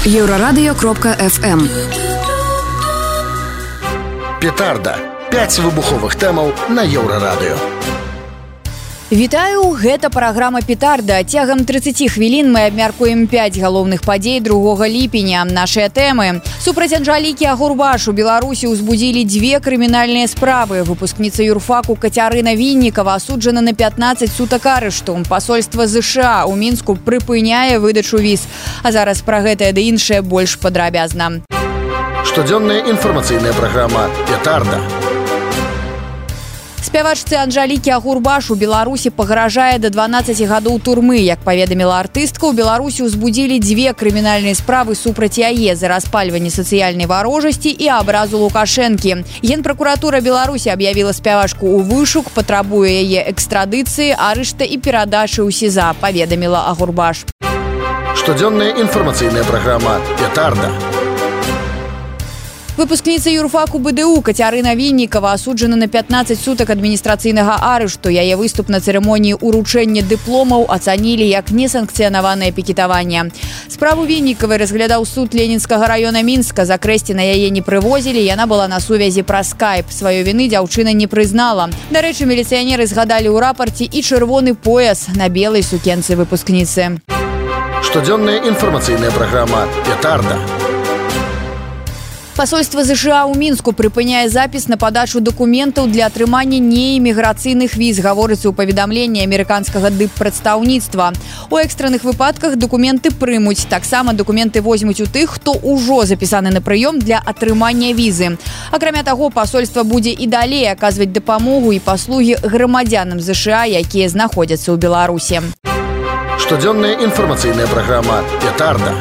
Еврорадио.FM. Петарда. 5 выбуховых тэмаў на Еўрарадыё. Вітаю, гэта праграма «Петарда». Цягам 30 хвілін мы абмяркуем 5 галоўных падзей 2 ліпеня. Нашыя тэмы. Супраць Анжалікі Агурбаш у Беларусі ўзбудзілі 2 крымінальныя справы. Выпускніца юрфаку Кацярына Віннікава асуджана на 15 сутак арышту. Пасольства ЗША ў Мінску прыпыняе выдачу віз. А зараз пра гэтае ды іншае больш падрабязна. Штодзённая інфармацыйная праграма «Петарда». Спявачцы Анжалікі Агурбаш у Беларусі пагражае да 12 гадоў турмы. Як паведаміла артыстка, у Беларусі ўзбудзілі 2 крымінальныя справы супраць яе за распальванне сацыяльнай варожасці і абразу Лукашэнкі. Генпракуратура Беларусі аб'явіла спявачку ў вышук, патрабуе яе экстрадыцыі, арышта і перадачы ў СІЗА, паведаміла Агурбаш. Штодзённая інфармацыйная праграма «Петарда». Выпускніца юрфаку БДУ Кацярына Віннікава асуджана на 15 сутак адміністрацыйнага арышту. Яе выступ на цырымоніі ўручэння дыпломаў ацанілі як несанкцыянаванае пікетаванне. Справу Віннікавай разглядаў суд Ленінскага раёна Мінска. Закрэсці на яе не прывозілі, яна была на сувязі праз скайп. Сваёй віны дзяўчына не прызнала. Дарэчы, міліцыянеры згадалі ў рапарце і чырвоны пояс на белай сукенцы выпускніцы. Штодзённая інфармацыйная праграма «Петарда». Пасольства ЗША ў Мінску прыпыняе запіс на падачу дакументаў для атрымання неэміграцыйных віз, гаворыцца ў паведамленні амерыканскага дыппрадстаўніцтва. У экстранных выпадках дакументы прымуць. Таксама дакументы возьмуць у тых, хто ўжо запісаны на прыём для атрымання візы. Акрамя таго, пасольства будзе і далей аказваць дапамогу і паслугі грамадзянам ЗША, якія знаходзяцца ў Беларусі. Штодзённая інфармацыйная праграма «Петарда».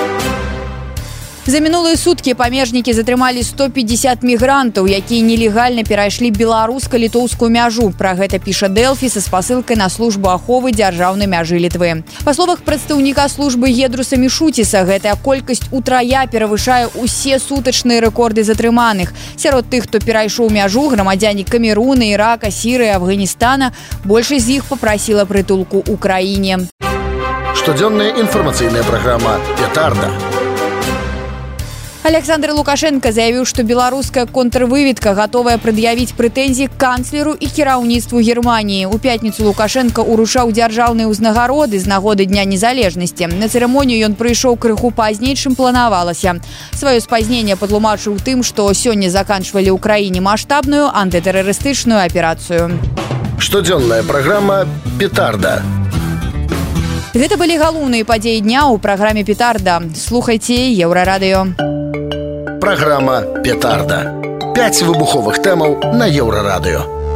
За мінулыя суткі памежнікі затрымалі 150 мігрантаў, якія нелегальна перайшлі беларуска-літоўскую мяжу. Пра гэта піша Дэлфі са спасылкай на службу аховы дзяржаўнай мяжы Літвы. Па словах прадстаўніка службы Гедруса Мішуціса, гэтая колькасць утрая перавышае ўсе сутачныя рэкорды затрыманых. Сярод тых, хто перайшоў мяжу, грамадзяне Камеруна, Ірака, Сірыі, Афганістана, большасць з іх папрасіла прытулку ў краіне. Штодзённая інфармацыйная праграма «Петарда». Александр Лукашенко заявіў, што беларуская контрвыведка гатовая прад'явіць прэтэнзіі канцлеру і кіраўніцтву Германіі. У пятніцу Лукашенко уручаў дзяржаўныя ўзнагароды з нагоды Дня незалежнасці. На цырымонію ён прыйшоў крыху пазней, чым планавалася. Сваё спазненне патлумачыў тым, што сёння заканчвалі ў краіне маштабную антытэрарыстычную аперацыю. Штодзённая праграма «Петарда». Гэта былі галоўныя падзеі дня ў праграме «Петарда». Слухайце Еўрарадыё. Праграма «Петарда». 5 выбуховых тэмаў на Еўрарадыё.